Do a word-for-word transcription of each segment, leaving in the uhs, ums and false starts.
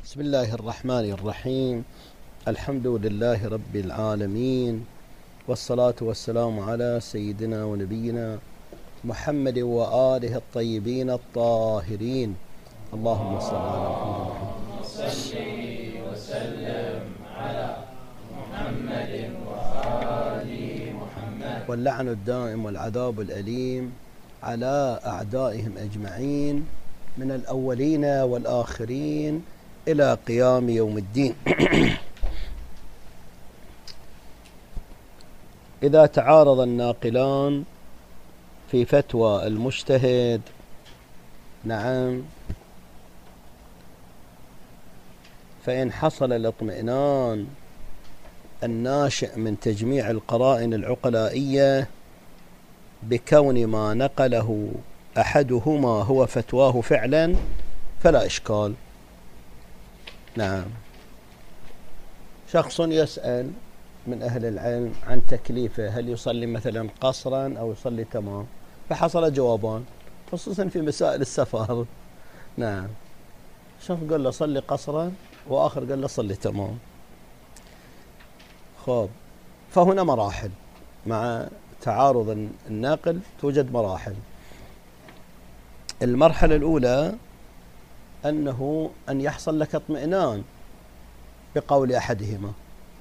بسم الله الرحمن الرحيم. الحمد لله رب العالمين، والصلاة والسلام على سيدنا ونبينا محمد وآله الطيبين الطاهرين. اللهم صل على محمد صلي وسلم على محمد وآل محمد، واللعن الدائم والعذاب الأليم على أعدائهم أجمعين من الأولين والآخرين إلى قيام يوم الدين. إذا تعارض الناقلان في فتوى المجتهد، نعم، فإن حصل الاطمئنان الناشئ من تجميع القرائن العقلائية بكون ما نقله أحدهما هو فتواه فعلا فلا إشكال. نعم، شخص يسأل من أهل العلم عن تكليفه، هل يصلي مثلا قصرا أو يصلي تمام، فحصل جوابان خصوصا في مسائل السفر. نعم، شخص قال له صلي قصرا وآخر قال له صلي تمام. خب، فهنا مراحل، مع تعارض الناقل توجد مراحل. المرحلة الأولى أنه أن يحصل لك اطمئنان بقول أحدهما.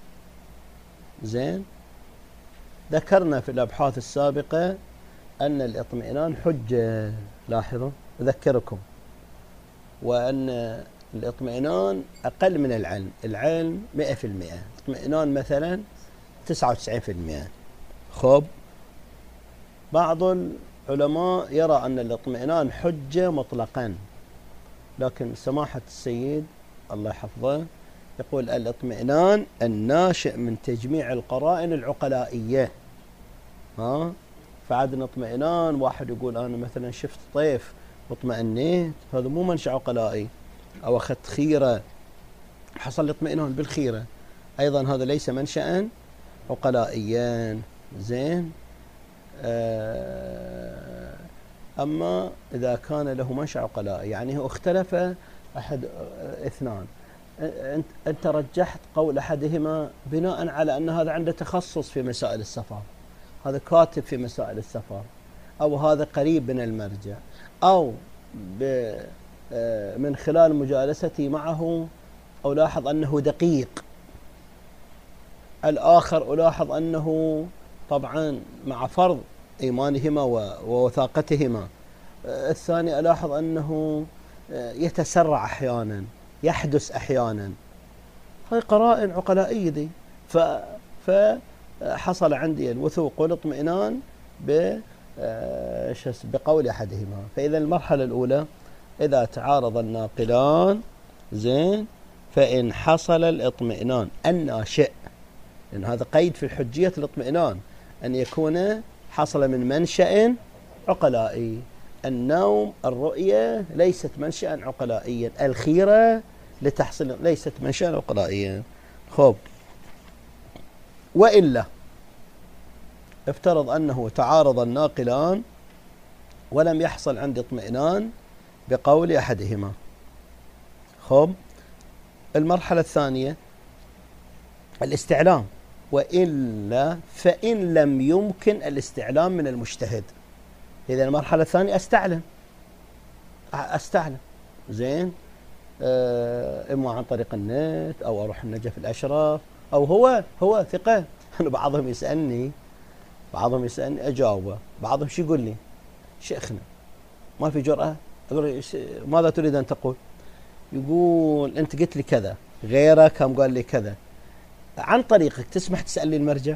زين، ذكرنا في الأبحاث السابقة أن الاطمئنان حجة، لاحظوا أذكركم، وأن الاطمئنان أقل من العلم. العلم مئة في المئة، اطمئنان مثلا تسعة وتسعين في المئة. خب، بعض العلماء يرى أن الاطمئنان حجة مطلقا، لكن سماحة السيد الله يحفظه يقول الاطمئنان الناشئ من تجميع القرائن العقلائية. ها، فعندنا اطمئنان، واحد يقول أنا مثلا شفت طيف واطمئنيت، هذا مو منشأ عقلائي، أو أخذت خيرة حصل لي اطمئنان بالخيرة، أيضا هذا ليس منشأ عقلائيا. زين، آه أما إذا كان له منشأ عقلائي، يعني هو اختلف أحد اثنان، أنت رجحت قول أحدهما بناء على أن هذا عنده تخصص في مسائل السفر، هذا كاتب في مسائل السفر، أو هذا قريب من المرجع، أو من خلال مجالستي معه ألاحظ أنه دقيق، الآخر ألاحظ أنه طبعا مع فرض إيمانهما ووثاقتهما، الثاني ألاحظ أنه يتسرع أحيانا، يحدث أحيانا. هاي قرائن عقلائية دي، فحصل عندي الوثوق والاطمئنان بقول أحدهما. فإذا المرحلة الأولى إذا تعارض الناقلان، زين، فإن حصل الاطمئنان الناشئ، لأن هذا قيد في حجية الاطمئنان، أن يكون حصل من منشأ عقلائي. النوم، الرؤية ليست منشأ عقلائيا، الخيرة لتحصل ليست منشأ عقلائيا. خب، وإلا افترض أنه تعارض الناقلان ولم يحصل عندي اطمئنان بقول أحدهما. خب، المرحلة الثانية الاستعلام، وإلا فإن لم يمكن الاستعلام من المجتهد. إذا المرحلة الثانية أستعلم أستعلم زين، أه إما عن طريق النت، أو أروح النجف الأشرف، أو هو هو ثقة. أنا بعضهم يسألني بعضهم يسألني أجاوبه، بعضهم شو يقول لي؟ شيخنا ما في جرأة. أقول ماذا تريد أن تقول؟ يقول أنت قلت لي كذا، غيرك هم قال لي كذا، عن طريقك تسمح تسأل لي المرجع؟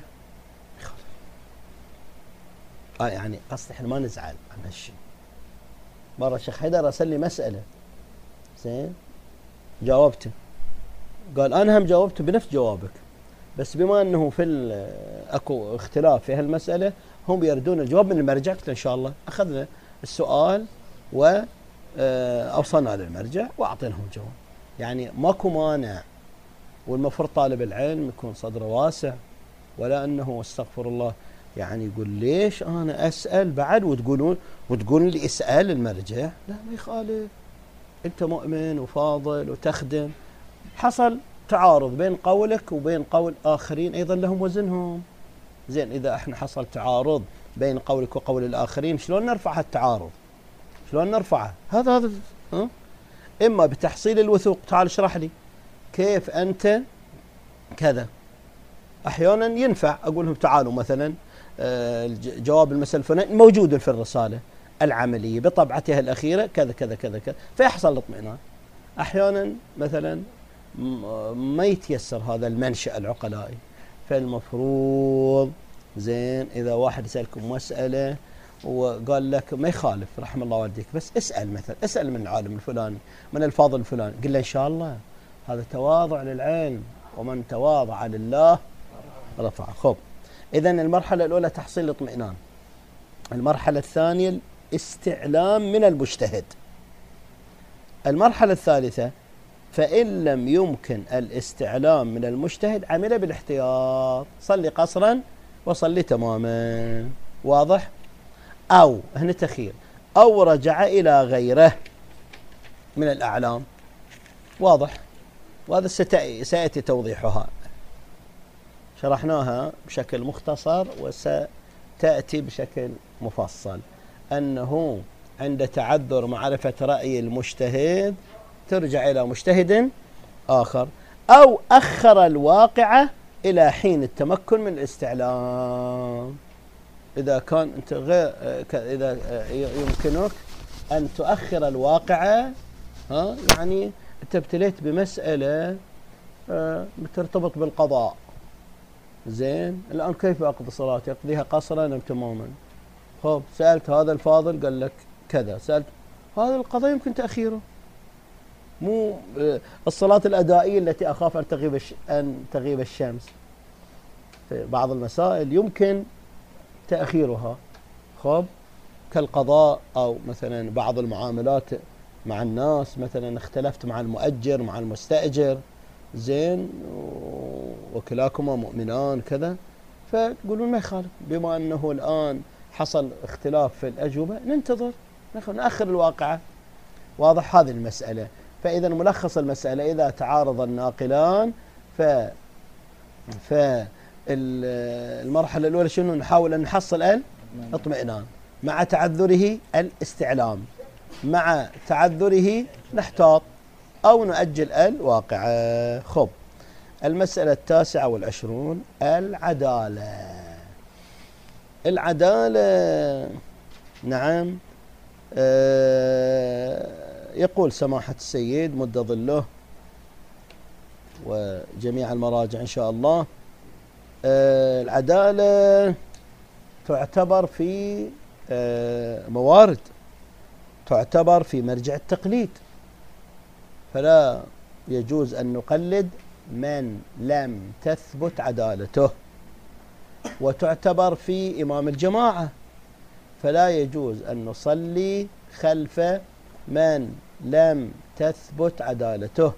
آه يعني قصدي احنا ما نزعل عن هالشيء. مرة الشيخ حيدر أرسل لي مسألة، زين، جاوبته، قال أنا هم جاوبته بنفس جوابك، بس بما أنه في أكو اختلاف في هالمسألة هم يردون الجواب من المرجع. قلت إن شاء الله أخذنا السؤال وأوصلنا للمرجع وأعطيناهم الجواب. يعني ماكو مانع، والمفروض طالب العلم يكون صدره واسع، ولا أنه استغفر الله يعني يقول ليش أنا أسأل بعد وتقولون وتقولون لي اسأل المرجع. لا، ما يخالف، أنت مؤمن وفاضل وتخدم، حصل تعارض بين قولك وبين قول آخرين أيضا لهم وزنهم. زين إذا احنا حصل تعارض بين قولك وقول الآخرين شلون نرفع التعارض؟ شلون نرفعه؟ هذا هذا ها؟ إما بتحصيل الوثوق. تعال اشرح لي كيف أنت كذا. أحيانا ينفع أقول لهم تعالوا مثلا جواب المسألة الفلانية موجود في الرسالة العملية بطبعتها الأخيرة كذا كذا كذا كذا، فيحصل الاطمئنان. أحيانا مثلا ما يتيسر هذا المنشأ العقلائي، فالمفروض زين إذا واحد يسألكم مسألة وقال لك ما يخالف رحم الله والديك، بس اسأل مثلا، اسأل من العالم الفلاني من الفاضل الفلاني، قل له إن شاء الله هذا تواضع للعلم، ومن تواضع لله رفعه. خب إذن المرحلة الأولى تحصيل الاطمئنان. المرحلة الثانية الاستعلام من المجتهد. المرحلة الثالثة فإن لم يمكن الاستعلام من المجتهد عمل بالاحتياط، صلي قصرا وصلي تماما. واضح؟ أو هنا تخير، أو رجع إلى غيره من الأعلام. واضح؟ وهذا سيأتي توضيحها، شرحناها بشكل مختصر وستأتي بشكل مفصل، أنه عند تعذر معرفة رأي المجتهد ترجع إلى مجتهد آخر، أو أخر الواقعة إلى حين التمكن من الاستعلام. إذا كان أنت غير إذا يمكنك أن تؤخر الواقعة، ها يعني أنت ابتليت بمسألة ترتبط بالقضاء، زين الآن كيف أقضي صلاتي؟ أقضيها قصرا أم تماما؟ خب سألت هذا الفاضل قال لك كذا، سألت هذا القضاء يمكن تأخيره، مو الصلاة الأدائية التي أخاف أن تغيب أن تغيب الشمس، في بعض المسائل يمكن تأخيرها. خب كالقضاء، أو مثلا بعض المعاملات مع الناس، مثلا اختلفت مع المؤجر مع المستأجر، زين وكلاكما مؤمنان كذا، فتقولون ما يخالف، بما أنه الآن حصل اختلاف في الأجوبة ننتظر نأخر الواقعة. واضح هذه المسألة. فإذا ملخص المسألة إذا تعارض الناقلان ف فالمرحلة الأولى شنو؟ نحاول أن نحصل الاطمئنان، مع تعذره الاستعلام، مع تعذره نحتاط أو نؤجل الواقعة. خب المسألة التاسعة والعشرون العدالة. العدالة نعم آه يقول سماحة السيد مد ظله وجميع المراجع إن شاء الله، آه العدالة تعتبر في آه موارد، تعتبر في مرجع التقليد، فلا يجوز أن نقلد من لم تثبت عدالته، وتعتبر في إمام الجماعة، فلا يجوز أن نصلي خلف من لم تثبت عدالته،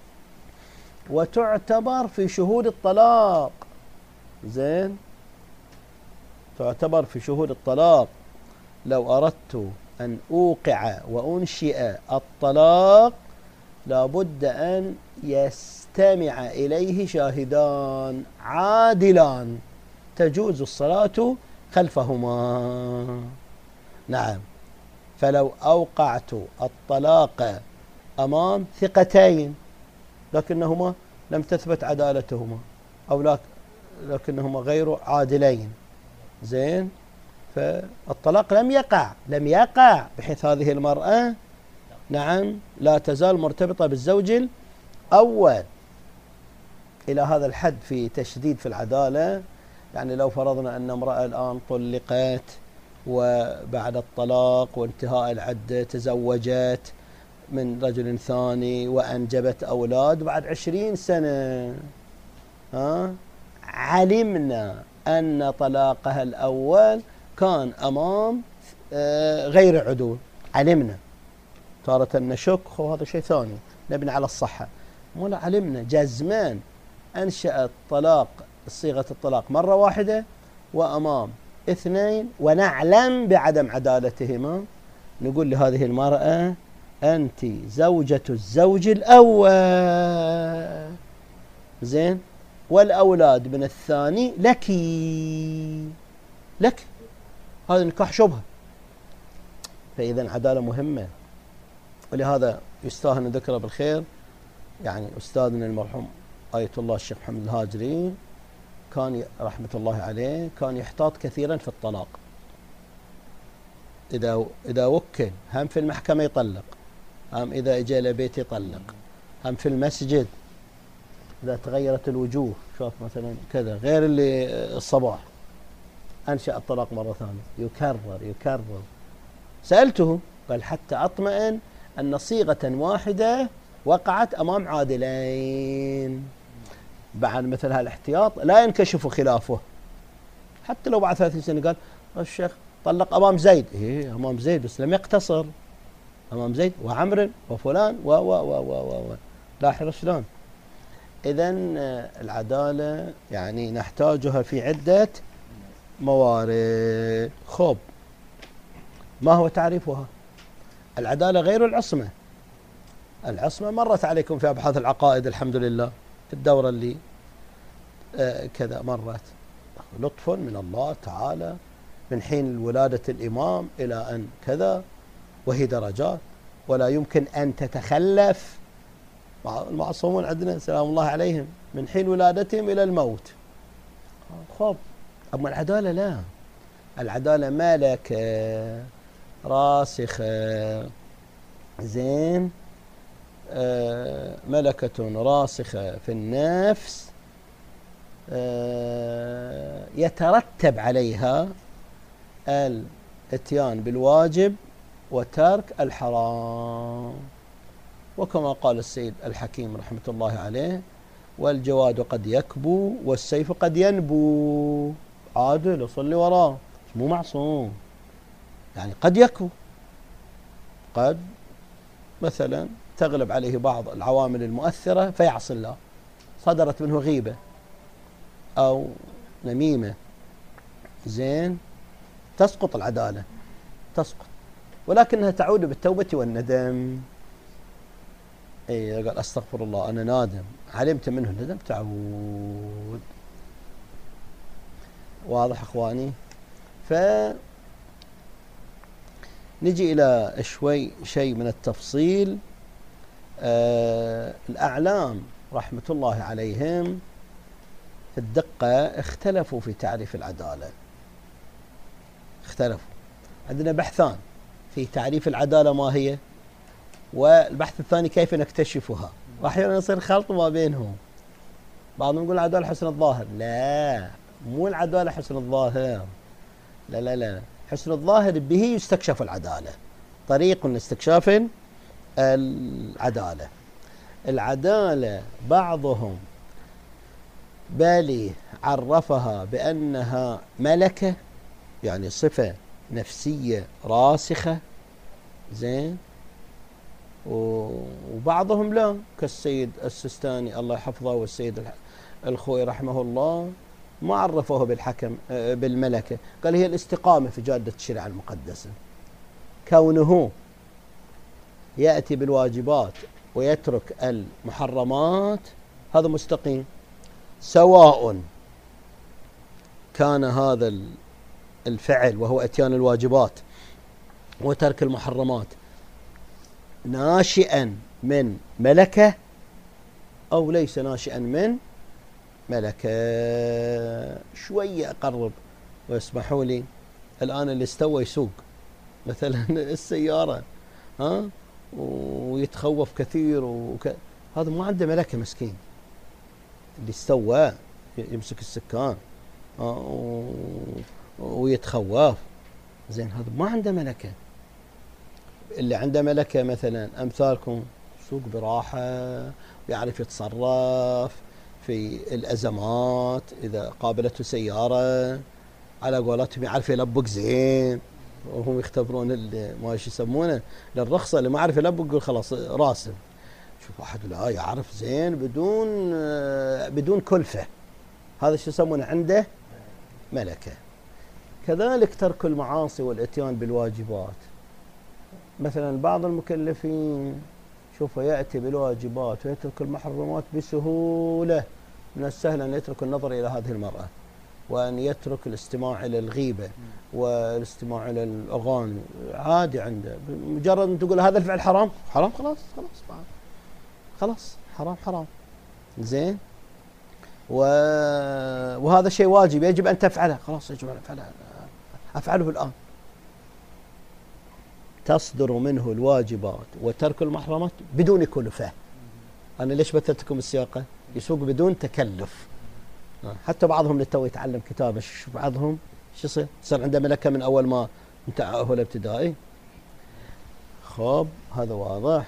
وتعتبر في شهود الطلاق. زين تعتبر في شهود الطلاق. لو أردت أن أوقع وأنشئ الطلاق لابد أن يستمع إليه شاهدان عادلان تجوز الصلاة خلفهما. نعم، فلو أوقعت الطلاق أمام ثقتين لكنهما لم تثبت عدالتهما، أو لكنهما غير عادلين، زين فالطلاق لم يقع لم يقع بحيث هذه المرأة نعم لا تزال مرتبطة بالزوج الأول. إلى هذا الحد في تشديد في العدالة. يعني لو فرضنا أن امرأة الآن طلقت وبعد الطلاق وانتهاء العدة تزوجت من رجل ثاني وأنجبت أولاد بعد عشرين سنة، ها علمنا أن طلاقها الأول كان أمام غير عدول، علمنا، تارة نشك هذا شيء ثاني نبني على الصحة، ولا علمنا جزمان أنشأت طلاق صيغة الطلاق مرة واحدة وأمام اثنين ونعلم بعدم عدالتهما، نقول لهذه المرأة أنت زوجة الزوج الأول، زين، والأولاد من الثاني لك، لك، هذا نكاح شبهة. فإذا العدالة مهمة، ولهذا يستاهل ذكره بالخير. يعني أستاذنا المرحوم آية الله الشيخ محمد الهاجري كان رحمة الله عليه كان يحتاط كثيرا في الطلاق. إذا إذا وكل هم في المحكمة يطلق، هم إذا إجا إلى بيت يطلق، هم في المسجد إذا تغيرت الوجوه، شوف مثلا كذا غير اللي الصباح أنشأ الطلاق مرة ثانية، يكرر يكرر. سألته قال حتى أطمئن أن صيغة واحدة وقعت أمام عادلين، بعد مثل هالاحتياط لا ينكشف خلافه. حتى لو بعد ثلاثين سنة قال الشيخ طلق أمام زيد، إيه أمام زيد بس لم يقتصر، أمام زيد وعمر وفلان و و و و و لاحظ شلون. إذن العدالة يعني نحتاجها في عدة موارد. خب، ما هو تعريفها؟ العدالة غير العصمة. العصمة مرت عليكم في أبحاث العقائد الحمد لله في الدورة اللي آه كذا مرت. لطف من الله تعالى من حين ولادة الإمام إلى أن كذا، وهي درجات ولا يمكن أن تتخلف. المعصومون عندنا سلام الله عليهم من حين ولادتهم إلى الموت. خب، أما العدالة لا، العدالة ملكة راسخة، زين، آه ملكة راسخة في النفس، آه يترتب عليها الاتيان بالواجب وترك الحرام. وكما قال السيد الحكيم رحمة الله عليه: والجواد قد يكبو والسيف قد ينبو. عادل وصلي وراه، مو معصوم، يعني قد يكبو، قد مثلا تغلب عليه بعض العوامل المؤثرة فيعصي الله، صدرت منه غيبة أو نميمة، زين، تسقط العدالة، تسقط، ولكنها تعود بالتوبة والندم. اي قال استغفر الله انا نادم، علمت منه الندم تعود. واضح اخواني؟ ف نجي الى شوي شيء من التفصيل. آه الاعلام رحمة الله عليهم في الدقة اختلفوا في تعريف العدالة، اختلفوا. عندنا بحثان في تعريف العدالة ما هي، والبحث الثاني كيف نكتشفها. واحيانا يصير خلط ما بينهم، بعضهم يقول العدالة حسن الظاهر، لا، مو العدالة حسن الظاهر، لا لا لا، حسن الظاهر به يستكشف العدالة، طريق لاستكشاف العدالة. العدالة بعضهم بالي عرفها بأنها ملكة، يعني صفة نفسية راسخة، زين، وبعضهم لا، كالسيد السستاني الله يحفظه والسيد الخوي رحمه الله ما عرفوه بالحكم بالملكة، قال هي الاستقامة في جادة الشريعة المقدسة، كونه يأتي بالواجبات ويترك المحرمات، هذا مستقيم، سواء كان هذا الفعل وهو اتيان الواجبات وترك المحرمات ناشئا من ملكة أو ليس ناشئا من ملكة. شوية أقرب واسمحوا لي، الآن اللي استوى يسوق مثلا السيارة ها ويتخوف كثير وك... هذا ما عنده ملكة مسكين. اللي استوى يمسك السكان ها ويتخوف، زين، هذا ما عنده ملكة. اللي عنده ملكة مثلا أمثالكم سوق براحة ويعرف يتصرف في الأزمات، إذا قابلته سيارة على قولتهم يعرف يلبق زين، وهم يختبرون ما ايش يسمونه للرخصة، اللي ما يعرف يلبق يقول خلاص راسم. شوف واحد لا يعرف زين بدون بدون كلفة، هذا شو يسمونه عنده ملكة. كذلك ترك المعاصي والاتيان بالواجبات، مثلا بعض المكلفين شوفوا يأتي بالواجبات ويترك المحرمات بسهولة. من السهل أن يترك النظر إلى هذه المرأة، وأن يترك الاستماع إلى الغيبة والاستماع إلى الأغاني، عادي عنده. مجرد أن تقول هذا الفعل حرام، حرام خلاص خلاص خلاص حرام حرام. زين، وهذا شيء واجب يجب أن تفعله، خلاص يجب أن أفعله أفعله الآن. تصدر منه الواجبات وترك المحرمات بدون كلفة. أنا ليش بثتكم السياقة؟ يسوق بدون تكلف. حتى بعضهم للتو يتعلم كتابة، شوف بعضهم شو يصير؟ يصير عنده ملكة من أول ما انت هو الابتدائي. خب هذا واضح.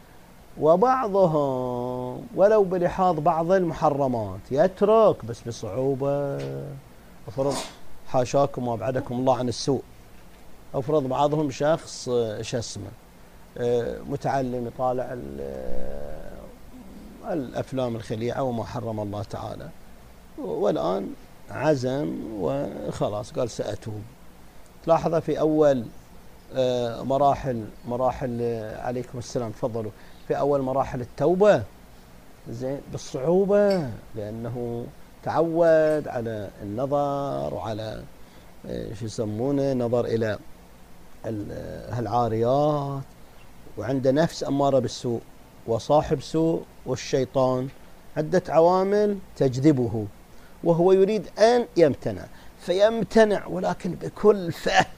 وبعضهم ولو بلحاظ بعض المحرمات يترك بس بصعوبة. أفرض حاشاكم وابعدكم الله عن السوء، أفرض بعضهم شخص شو اسمه متعلم يطالع الأفلام الخليعة وما حرم الله تعالى، والآن عزم وخلاص قال سأتوب. تلاحظ في أول مراحل مراحل عليكم السلام تفضلوا، في أول مراحل التوبة زين بالصعوبة، لأنه تعود على النظر وعلى شو يسمونه نظر إلى هالعاريات، وعنده نفس أمارة بالسوء وصاحب سوء والشيطان، عدة عوامل تجذبه وهو يريد أن يمتنع، فيمتنع ولكن بكلفة.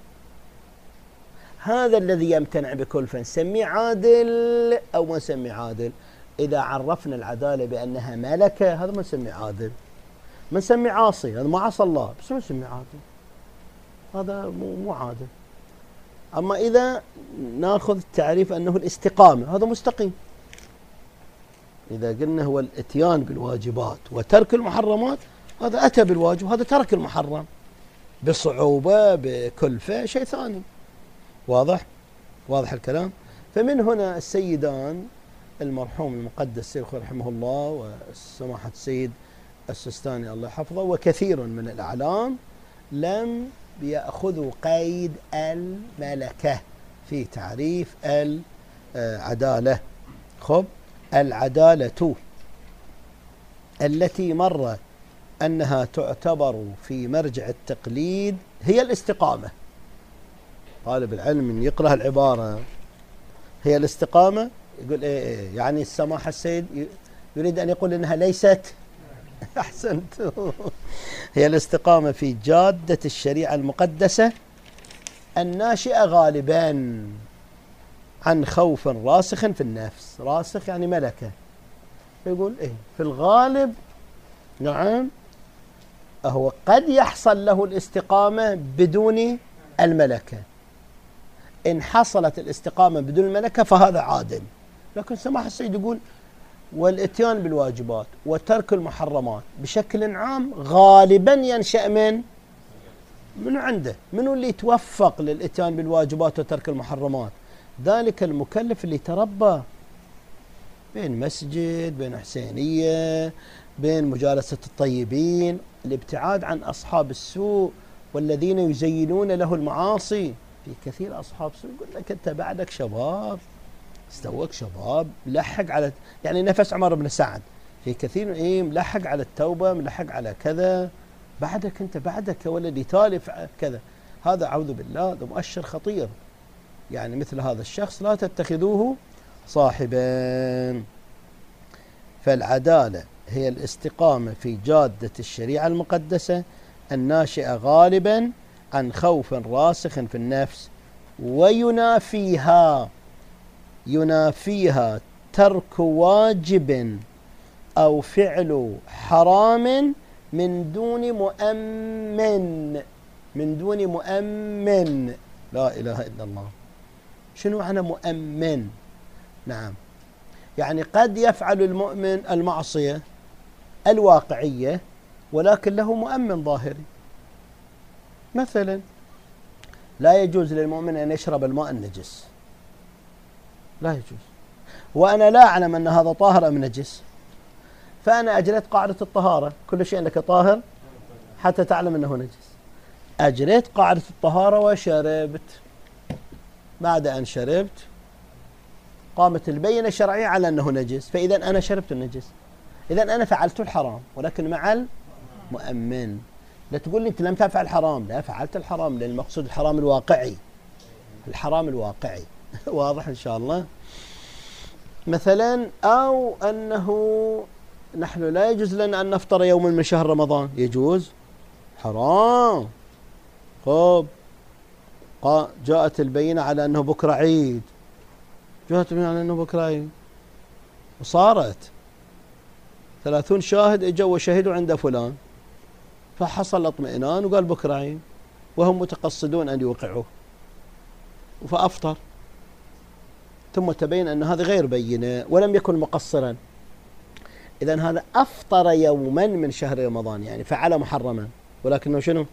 هذا الذي يمتنع بكلفة نسميه عادل أو ما نسميه عادل؟ إذا عرفنا العدالة بأنها ملكة هذا ما نسميه عادل، ما نسميه عاصي، هذا ما عصى الله بس ما نسميه عادل، هذا مو مو عادل. أما إذا ناخذ التعريف أنه الاستقامة هذا مستقيم. إذا قلنا هو الاتيان بالواجبات وترك المحرمات، هذا أتى بالواجب هذا ترك المحرم بصعوبة بكلفة، شيء ثاني. واضح؟ واضح الكلام؟ فمن هنا السيدان المرحوم المقدس الشيخ رحمه الله وسماحة السيد السستاني الله يحفظه وكثير من الأعلام لم يأخذوا قيد الملكة في تعريف العدالة. خب العدالة التي مر أنها تعتبر في مرجع التقليد هي الاستقامة. طالب العلم من يقرأ العبارة هي الاستقامة يقول إيه, إيه يعني السماحة السيد يريد أن يقول إنها ليست أحسنت هي الاستقامة في جادة الشريعة المقدسة الناشئة غالبا عن خوف راسخ في النفس. راسخ يعني ملكة، يقول إيه في الغالب نعم هو قد يحصل له الاستقامة بدون الملكة. إن حصلت الاستقامة بدون الملكة فهذا عادل. لكن سماحة السيد يقول والاتيان بالواجبات وترك المحرمات بشكل عام غالبا ينشأ من من عنده. منو اللي يتوفق للاتيان بالواجبات وترك المحرمات؟ ذلك المكلف اللي تربى بين مسجد، بين حسينية، بين مجالسة الطيبين، الابتعاد عن أصحاب السوء والذين يزينون له المعاصي. في كثير أصحاب سوء يقول لك أنت بعدك شباب، استوك شباب، ملحق على يعني نفس عمر بن سعد في كثير إيه ملحق على التوبة، ملحق على كذا، بعدك أنت بعدك يا ولدي تالف كذا. هذا أعوذ بالله هذا مؤشر خطير. يعني مثل هذا الشخص لا تتخذوه صاحبا. فالعدالة هي الاستقامة في جادة الشريعة المقدسة الناشئة غالبا عن خوف راسخ في النفس، وينافيها ينافيها ترك واجب أو فعل حرام من دون مؤمن من دون مؤمن. لا إله إلا الله. شنو معنى مؤمن؟ نعم يعني قد يفعل المؤمن المعصية الواقعية ولكن له مؤمن ظاهري. مثلا لا يجوز للمؤمن أن يشرب الماء النجس، لا يجوز، وأنا لا أعلم أن هذا طاهر أم نجس، فأنا أجريت قاعدة الطهارة، كل شيء لك طاهر حتى تعلم أنه نجس. أجريت قاعدة الطهارة وشربت بعد أن شربت قامت البينة الشرعية على أنه نجس، فإذا أنا شربت النجس، إذا أنا فعلت الحرام ولكن مع المؤمن. لا تقول لي أنت لم تفعل حرام، لا فعلت الحرام، لأن المقصود الحرام الواقعي، الحرام الواقعي. واضح إن شاء الله. مثلا أو أنه نحن لا يجوز لنا أن نفطر يوما من شهر رمضان، يجوز، حرام. خب جاءت البينة على أنه بكرة عيد، جاءت البينة على أنه بكرة عيد وصارت ثلاثون شاهد اجوا وشهدوا عند فلان، فحصل اطمئنان وقال بكرة عيد، وهم متقصدون أن يوقعوه، فأفطر، ثم تبين أن هذا غير بينة ولم يكن مقصرا، إذن هذا أفطر يوما من شهر رمضان، يعني فعل محرما، ولكنه شنو؟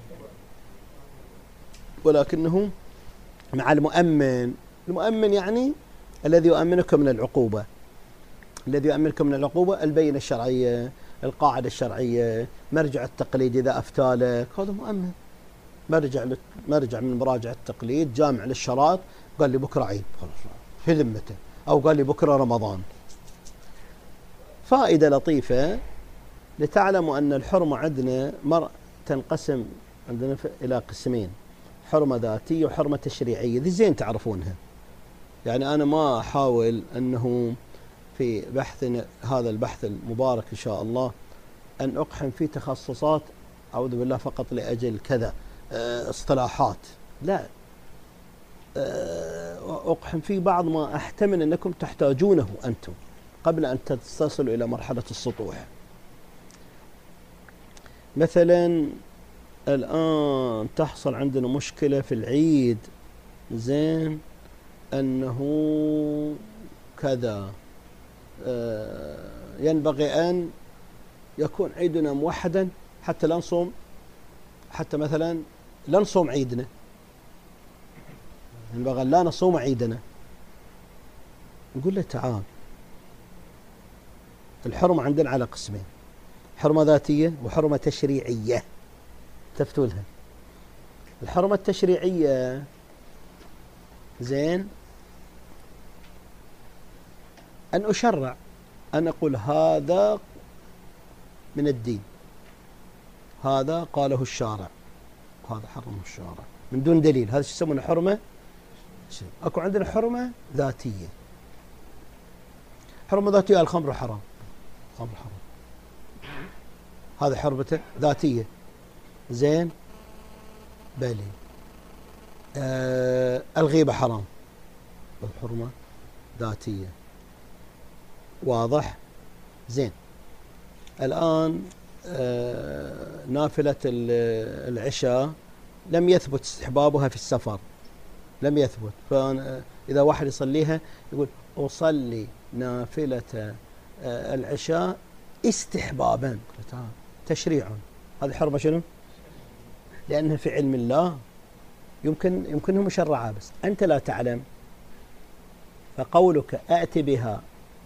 ولكنه مع المؤمن. المؤمن يعني الذي يؤمنك من العقوبة، الذي يؤمنك من العقوبة البينة الشرعية، القاعدة الشرعية، مرجع التقليد إذا أفتالك، هذا مؤمن. مرجع مرجع من مراجع التقليد، جامع للشراط، قال لي بكرة عيد، خلاص في ذمته، أو قال لي بكرة رمضان. فائدة لطيفة لتعلموا أن الحرمة عندنا مر تنقسم عندنا إلى قسمين، حرمة ذاتية وحرمة تشريعية، ذي زين تعرفونها. يعني أنا ما أحاول أنه في بحثنا هذا البحث المبارك إن شاء الله أن أقحم في تخصصات أعوذ بالله فقط لأجل كذا اصطلاحات، لا، أقحم في بعض ما أحتمل أنكم تحتاجونه أنتم قبل أن تصلوا إلى مرحلة السطوح. مثلا الآن تحصل عندنا مشكلة في العيد، زين، أنه كذا ينبغي أن يكون عيدنا موحدا حتى لا نصوم، حتى مثلا لا نصوم عيدنا، ينبغي لا نصوم عيدنا. نقول له تعال، الحرمة عندنا على قسمين، حرمة ذاتية وحرمة تشريعية، تفتوا لها. الحرمة التشريعية زين أن أشرع، أن أقول هذا من الدين، هذا قاله الشارع، هذا حرمه الشارع من دون دليل، هذا شو يسمونه حرمة. أكو عندنا حرمة ذاتية، حرمة ذاتية الخمر حرام، الخمر حرام، هذا حرمته ذاتية، زين، بلي. آه الغيبة حرام، الحرمة ذاتية، واضح، زين. الآن آه نافلة العشاء لم يثبت استحبابها في السفر، لم يثبت، فإذا واحد يصليها يقول أصلي نافلة آه العشاء استحبابا، تشريعا، هذه حرمة شنو؟ لأنها في علم الله يمكن يمكنه مشرعة، بس أنت لا تعلم، فقولك أأتي بها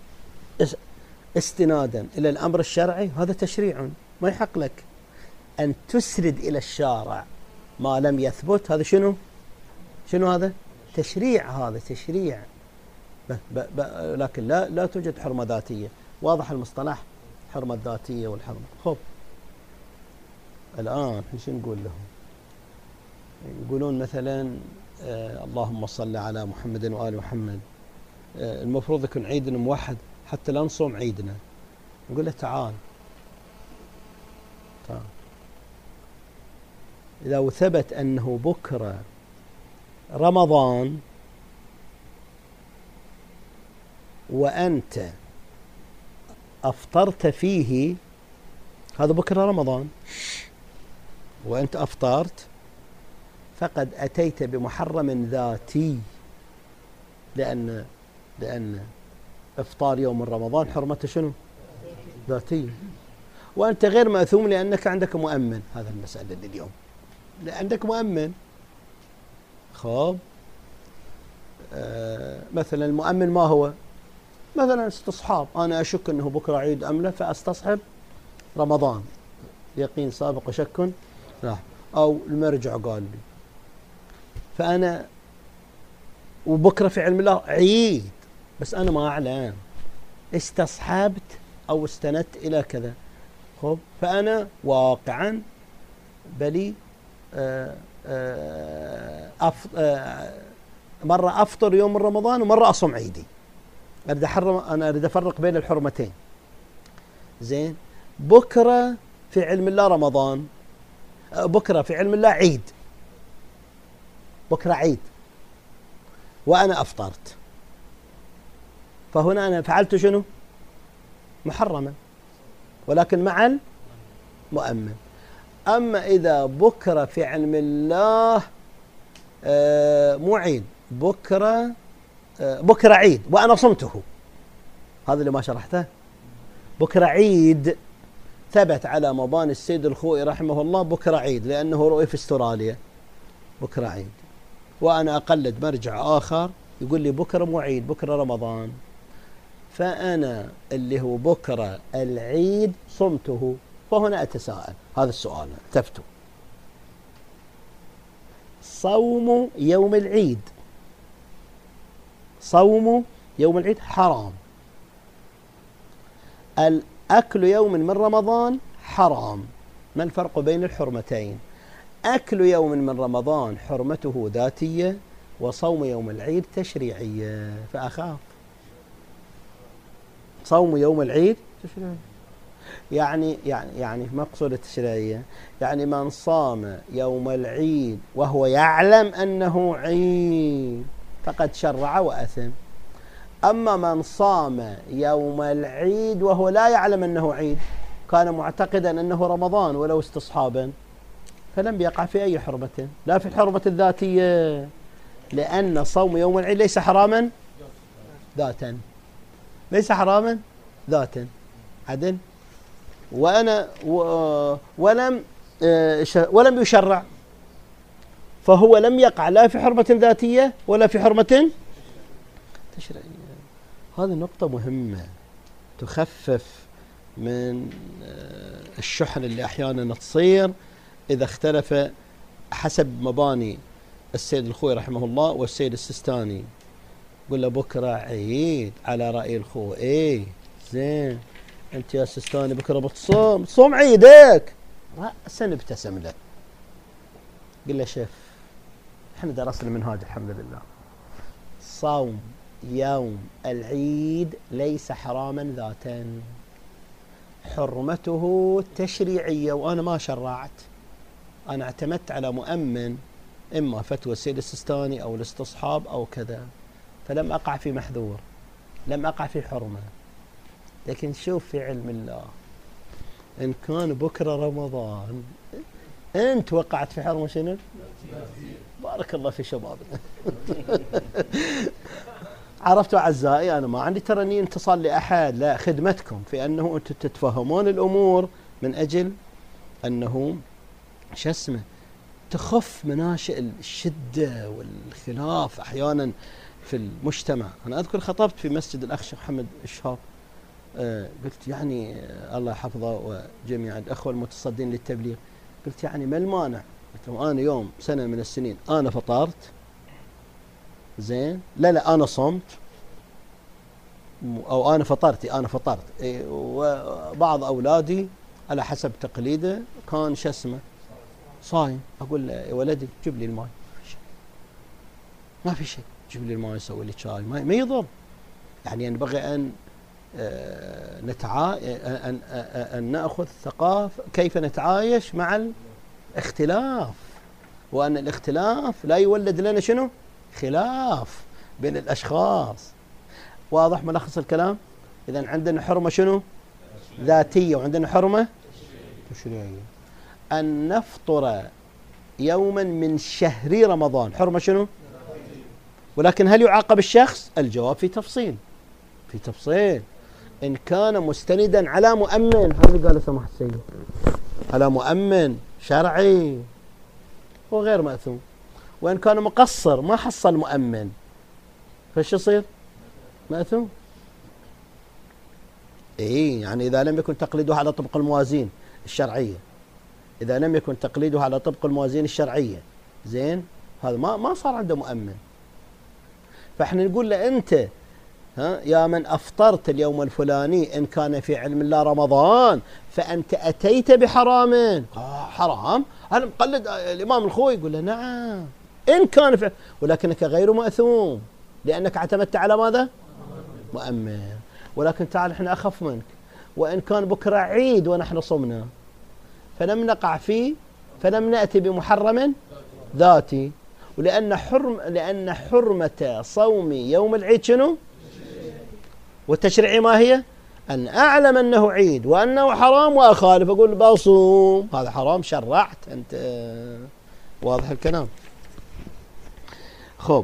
استنادا إلى الأمر الشرعي هذا تشريع، ما يحق لك أن تسرد إلى الشارع ما لم يثبت، هذا شنو؟ شنو هذا؟ تشريع، هذا تشريع، ب ب ب لكن لا لا توجد حرمة ذاتية. واضح المصطلح؟ حرمة ذاتية والحرمة. خب الآن شو نقول لهم؟ يقولون مثلا آه اللهم صل على محمد وآل محمد، آه المفروض يكون عيدنا موحد حتى لا نصوم عيدنا. نقول له تعال تعال، إذا ثبت أنه بكرة رمضان وأنت أفطرت فيه، هذا بكرة رمضان وأنت أفطرت، فقد أتيت بمحرم ذاتي، لأن لأن إفطار يوم رمضان حرمته شنو؟ ذاتية، وأنت غير مأثوم لأنك عندك مؤمن. هذا المسألة اليوم، عندك مؤمن. خب آه مثلا المؤمن ما هو؟ مثلا استصحاب، أنا أشك أنه بكرة عيد أم لا، فأستصحب رمضان، يقين سابق وشك لا، أو المرجع قال لي، فأنا وبكرة في علم الله عيد، بس أنا ما أعلم، استصحبت أو استندت إلى كذا. خب فأنا واقعا بلي آآ آآ أف آآ مرة أفطر يوم رمضان ومرة أصوم عيدي. أريد أحرم، أنا أريد أفرق بين الحرمتين. زين، بكرة في علم الله رمضان، بكرة في علم الله عيد، بكرة عيد وأنا أفطرت، فهنا أنا فعلت شنو؟ محرما، ولكن مع المؤمن. أما إذا بكرة في علم الله آه مو عيد، بكرة آه بكرة عيد وأنا صمته، هذا اللي ما شرحته. بكرة عيد ثبت على مباني السيد الخوئي رحمه الله، بكرة عيد لأنه رؤي في استراليا، بكرة عيد، وأنا أقلد مرجع آخر يقول لي بكرة مو عيد، بكرة رمضان، فأنا اللي هو بكرة العيد صمته. فهنا أتساءل هذا السؤال، تفتوا صوم يوم العيد، صوم يوم العيد حرام، الأكل يوم من رمضان حرام. ما الفرق بين الحرمتين؟ أكل يوم من رمضان حرمته ذاتية، وصوم يوم العيد تشريعية. فأخاف صوم يوم العيد تشريعية، يعني يعني يعني مقصود التشريعية يعني من صام يوم العيد وهو يعلم أنه عيد فقد شرع وأثم. أما من صام يوم العيد وهو لا يعلم أنه عيد، كان معتقدا أنه رمضان ولو استصحابا، فلم يقع في أي حرمة، لا في الحرمة الذاتية، لأن صوم يوم العيد ليس حراما ذاتا، ليس حراما ذاتا عدل، وأنا ولم ولم يشرع، فهو لم يقع لا في حرمة ذاتية ولا في حرمة تشريعية. هذه نقطة مهمة تخفف من الشحن اللي أحيانا تصير إذا اختلف حسب مباني السيد الخوئي رحمه الله والسيد السيستاني. يقول له بكرة عيد على رأي الخوئي، زين أنت يا سيستاني بكرة بتصوم، تصوم عيدك، رأسا ابتسم له. قل له شيف احنا درسنا المنهاج الحمد لله، صوم يوم العيد ليس حراما ذاتا، حرمته تشريعية، وأنا ما شرعت، أنا اعتمدت على مؤمن، إما فتوى السيد السيستاني أو الاستصحاب أو كذا، فلم أقع في محذور، لم أقع في حرمة. لكن شوف في علم الله، إن كان بكرة رمضان أنت وقعت في حرمة شنو؟ بارك الله في شبابنا. عرفتوا أعزائي، أنا ما عندي ترى انتصال لأحد، لا، خدمتكم في أنه أنتم تتفهمون الأمور من أجل أنه شو اسمه تخف مناشئ الشدة والخلاف أحيانا في المجتمع. أنا أذكر خطبت في مسجد الأخ شيخ محمد الشهاب، آه قلت يعني آه الله يحفظه وجميع الأخوة المتصدين للتبليغ، قلت يعني ما المانع؟ قلت أنا يوم سنة من السنين أنا فطرت، زين، لا لا أنا صمت، أو أنا فطرتي أنا فطرت إيه، وبعض أولادي على حسب تقليده كان شو اسمه صايم، أقول له يا ولدي جيب لي الماء، ما في شيء، جيب لي الماء يسوي لي شاي، ما, ما يضر. يعني ينبغي أن آه نتعا أن, أن نأخذ ثقافة كيف نتعايش مع الاختلاف، وأن الاختلاف لا يولد لنا شنو؟ خلاف بين الأشخاص. واضح ملخص الكلام؟ إذن عندنا حرمة شنو؟ ذاتية، وعندنا حرمة تشريعية. أن نفطر يوما من شهر رمضان حرمة شنو؟ ولكن هل يعاقب الشخص؟ الجواب في تفصيل، في تفصيل. إن كان مستندا على مؤمن، هذا اللي قاله سماحة السيد، على مؤمن شرعي هو غير مأثوم. وإن كان مقصر ما حصل مؤمن، فش يصير؟ مأثوم. إيه، يعني إذا لم يكن تقليده على طبق الموازين الشرعية، إذا لم يكن تقليده على طبق الموازين الشرعية، زين، هذا ما ما صار عنده مؤمن. فإحنا نقول له أنت ها يا من أفطرت اليوم الفلاني إن كان في علم الله رمضان فأنت أتيت بحرام. آه حرام؟ أنا مقلد الإمام الخوي. يقول له نعم إن كان في، ولكنك غير مأثوم لأنك اعتمدت على ماذا؟ مؤمن. ولكن تعال إحنا أخف منك، وإن كان بكرة عيد ونحن صمنا فلم نقع فيه فلم نأتي بمحرم ذاتي، ولأن حرم لأن حرمة صوم يوم العيد شنو؟ والتشريع ما هي؟ أن أعلم أنه عيد وأنه حرام وأخالف أقول بصوم، هذا حرام شرعت أنت. واضح الكلام؟ خب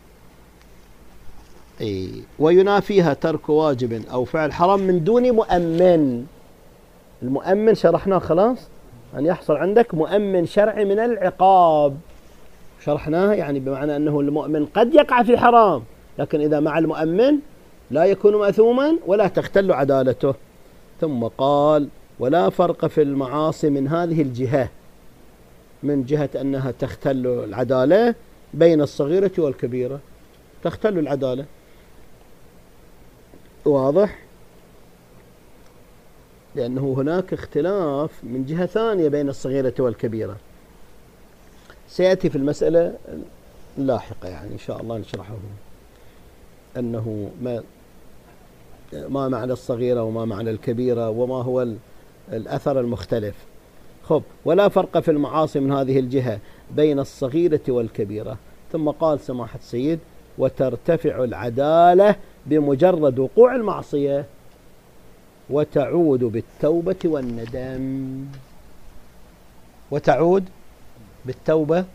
إيه. وينافيها ترك واجب أو فعل حرام من دون مؤمن. المؤمن شرحناه خلاص، أن يحصل عندك مؤمن شرعي من العقاب، شرحناه يعني بمعنى أنه المؤمن قد يقع في حرام، لكن إذا مع المؤمن لا يكون مأثوما ولا تختل عدالته. ثم قال ولا فرق في المعاصي من هذه الجهة، من جهة أنها تختل العدالة بين الصغيرة والكبيرة، تختل العدالة. واضح؟ لأنه هناك اختلاف من جهة ثانية بين الصغيرة والكبيرة، سيأتي في المسألة اللاحقة يعني إن شاء الله نشرحه، أنه ما ما معنى الصغيرة وما معنى الكبيرة وما هو الأثر المختلف. خب ولا فرق في المعاصي من هذه الجهة بين الصغيرة والكبيرة. ثم قال سماحة السيد وترتفع العدالة بمجرد وقوع المعصية وتعود بالتوبة والندم. وتعود بالتوبة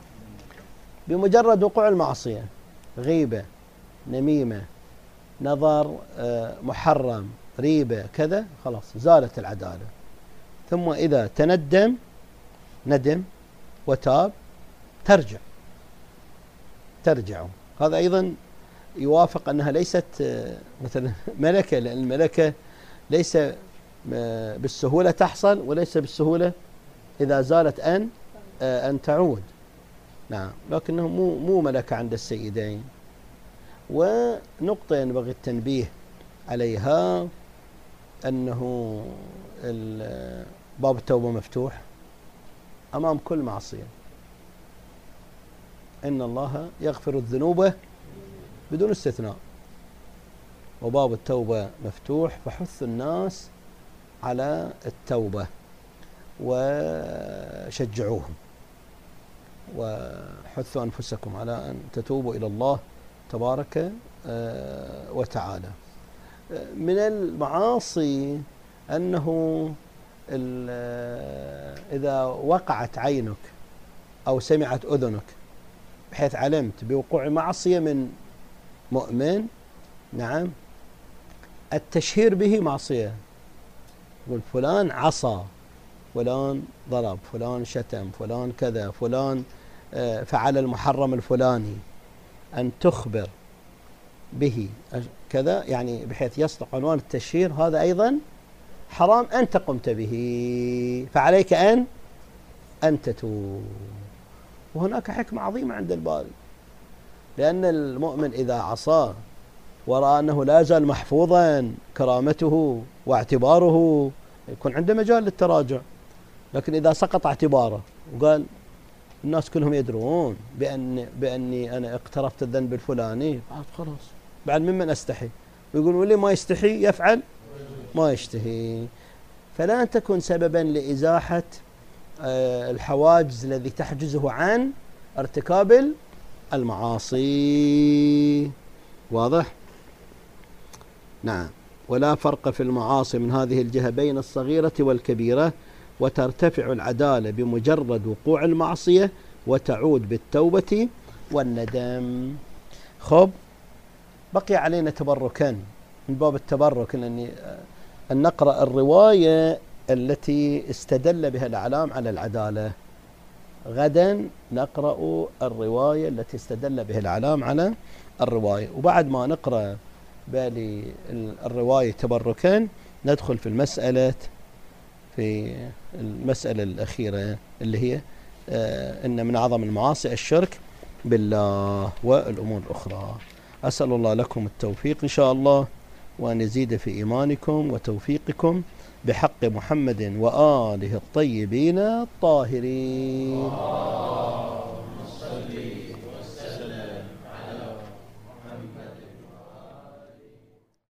بمجرد وقوع المعصية، غيبة، نميمة، نظر محرم، ريبة، كذا، خلاص زالت العدالة. ثم إذا تندم ندم وتاب ترجع ترجع هذا أيضا يوافق أنها ليست مثلا ملكة، لأن الملكة ليس بالسهولة تحصل وليس بالسهولة إذا زالت أن أن تعود. نعم، لكنه مو مو ملكة عند السيدين. ونقطة ينبغي التنبيه عليها أنه باب التوبة مفتوح أمام كل معصية، إن الله يغفر الذنوب بدون استثناء، وباب التوبة مفتوح، فحث الناس على التوبة وشجعوهم وحثوا أنفسكم على أن تتوبوا إلى الله تبارك وتعالى. من المعاصي أنه إذا وقعت عينك أو سمعت أذنك بحيث علمت بوقوع معصية من مؤمن، نعم، التشهير به معصية، يقول فلان عصى، فلان ضرب، فلان شتم، فلان كذا، فلان فعل المحرم الفلاني، أن تخبر به كذا يعني بحيث يصدق عنوان التشهير، هذا أيضا حرام أنت قمت به، فعليك أن أن تتوب. وهناك حكمة عظيمة عند الباري، لأن المؤمن إذا عصى ورأى أنه لا زال محفوظا كرامته واعتباره يكون عنده مجال للتراجع. لكن إذا سقط اعتباره وقال الناس كلهم يدرون بأن بأني أنا اقترفت الذنب الفلاني، بعد خلاص بعد ممن أستحي، ويقول واللي ما يستحي يفعل ما يشتهي. فلا تكن سببا لإزاحة الحواجز الذي تحجزه عن ارتكاب المعاصي. واضح؟ نعم. ولا فرق في المعاصي من هذه الجهة بين الصغيرة والكبيرة، وترتفع العدالة بمجرد وقوع المعصية وتعود بالتوبة والندم. خب بقي علينا تبركا من باب التبرك، لأني أن نقرأ الرواية التي استدل بها الأعلام على العدالة. غدا نقرأ الرواية التي استدل بها الأعلام على الرواية، وبعد ما نقرأ بالي الرواية تبركا ندخل في المسألة في المسألة الأخيرة اللي هي آه إن من أعظم المعاصي الشرك بالله والأمور الأخرى. أسأل الله لكم التوفيق إن شاء الله، وأن يزيد في إيمانكم وتوفيقكم بحق محمد وآله الطيبين الطاهرين.